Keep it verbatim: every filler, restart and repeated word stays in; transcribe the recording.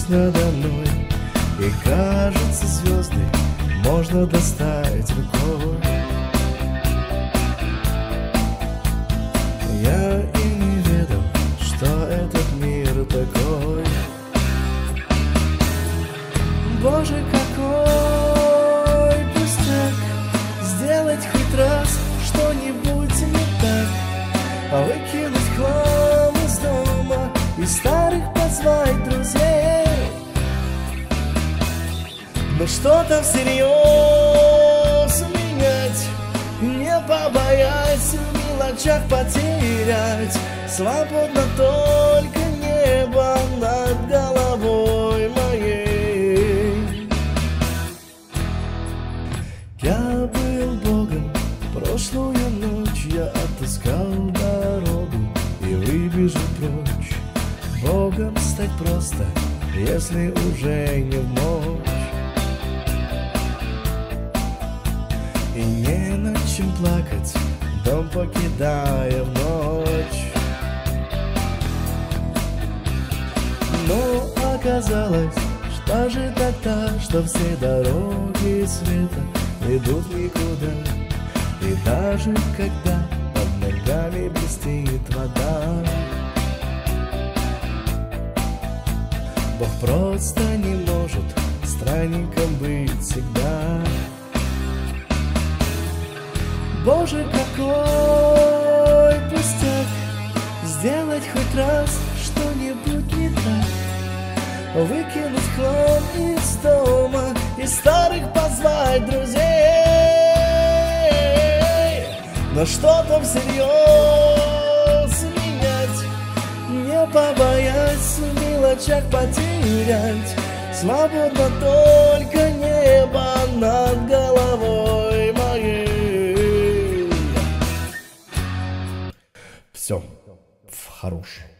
надо мной, и кажется, звезды можно достать рукой. Я и не ведал, что этот мир такой. Боже, какой пустяк сделать хоть раз что-нибудь не так, выкинуть хлам из дома и старых позвать друзей. Но что-то всерьез менять, не побоясь в мелочах потерять. Свободно только небо над головой моей. Я был Богом, прошлую ночь я отыскал дорогу и выбежал прочь. Богом стать просто, если уже не в мочь. И не над чем плакать, дом покидая в ночь. Но оказалось, что же тогда, что все дороги света ведут никуда. И даже когда под ногами блестит вода, Бог просто не может странником быть всегда. Боже, какой пустяк сделать хоть раз что-нибудь не так, выкинуть хлам из дома и старых позвать друзей. Но что-то всерьез менять, не побоясь в мелочах потерять. Свободно только небо над головой моей. Все, хорош.